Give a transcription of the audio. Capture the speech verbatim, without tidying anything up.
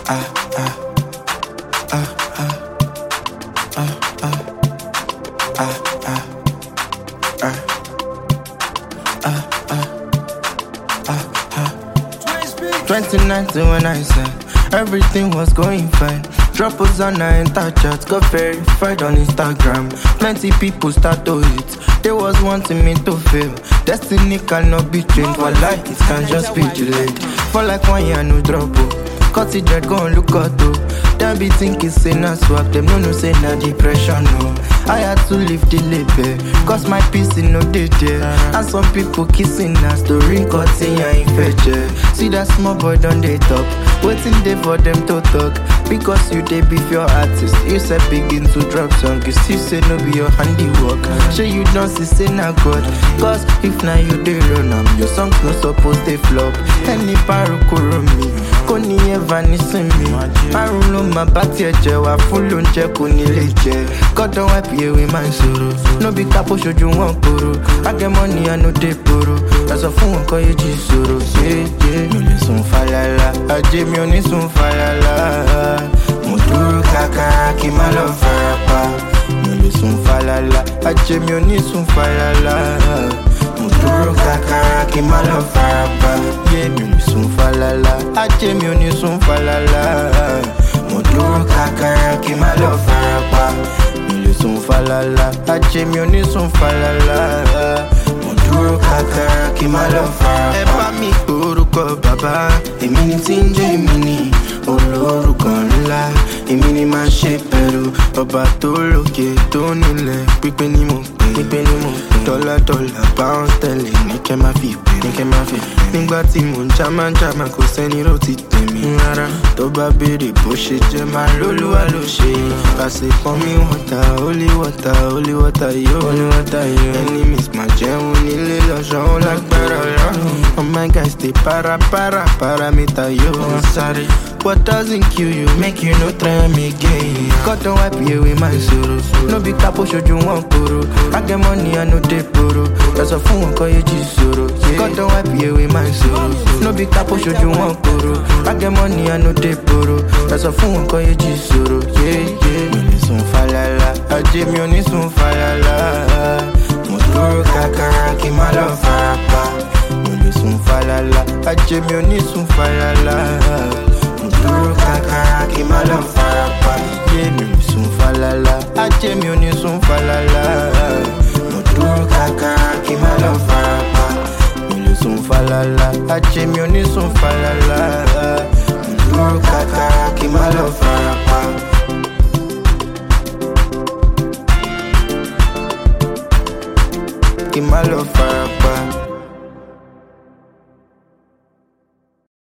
ah, ah, ah, ah, ah, ah, ah, ah, ah, ah, ah, ah. twenty nineteen when I said everything was going fine. Drop Hosanna enter chat, got verified on Instagram. Plenty people start to hit. They was wanting me to fail. Destiny cannot be changed. What life it can just be delayed. For like one year no drop. Cut it dread, go and look out though. Them be thinking say na swap. Them no no say na depression no. I had to leave the label, cause my peace in no day there. And some people kissing us, the ring cutting and infection. See that small boy done they top, waiting there for them to talk. Because you they beef your artist, you said begin to drop song. You still say no be your handiwork. Sure you don't see say na God. Cause if now you they run am, your songs no suppose they flop. Any paru me, koni ever nisin me. Marulo ma bati eje wa full unje kuni leje. God don't wipe you with my sorrow. No be capo show you one poro. I get money I no dey borrow. That's a phone call you jisoro. Yeah yeah. No listen falala, aje mi oni sun falala. Muduru kaka ki malo farapa. No listen falala, aje mi oni sun falala. Muduru kaka ki malo farapa. Yeah mi oni sun falala, aje mi oni sun falala. Muduru kaka ki malo farapa. Sun falala, aje mi oni sun falala. Muduru kaka ki malo farapa. Ẹ bá mi orúkọ bàbá, èmi ni tí ń jẹ́ èmi ni olórúkọ ńlá. Èmi ni máa ṣe pẹ̀lú ọba tó lókè tó nílẹ̀. Pípé ni mo pè, pípé ni mo pè. Dọ́là dọ́là pound sterling ní kẹ́ máa fi pè, ní kẹ́ máa fi pè. Nígbà tí mò ń jámá jámá kò sẹ́ni ló ti tèmi rárá. Tó bá béèrè bó ṣe jẹ́ máa lólúwa ló ṣe. Pàṣẹ pọ́n mi wọ́ta, holy water, holy water yo, holy water yo. Enemies máa jẹun nílé lọ́sàn-án lágbára lọ́rùn. Oh my guys stay para para para mi ta yo. Sorry, what doesn't kill you make you no try me again. God don't wipe you with my sorrow. No be capo show you one poro. I get money I no dey borrow. That's a phone call you jisoro. God don't wipe you with my sorrow. No be capo show you one poro. I get money I no dey borrow. That's a phone call you jisoro. Yeah yeah. Mi oni sun falala, aje mi oni sun falala. Muduru kaka ki malo farapa. Sun falala, aje mi oni sun falala. Muduru kaka ki malo farapa. Yeah, mi sun falala, aje mi oni sun falala. Muduru kaka ki malo farapa. Mi sun falala, aje mi oni sun falala. Muduru kaka ki malo farapa. Ki malo farapa.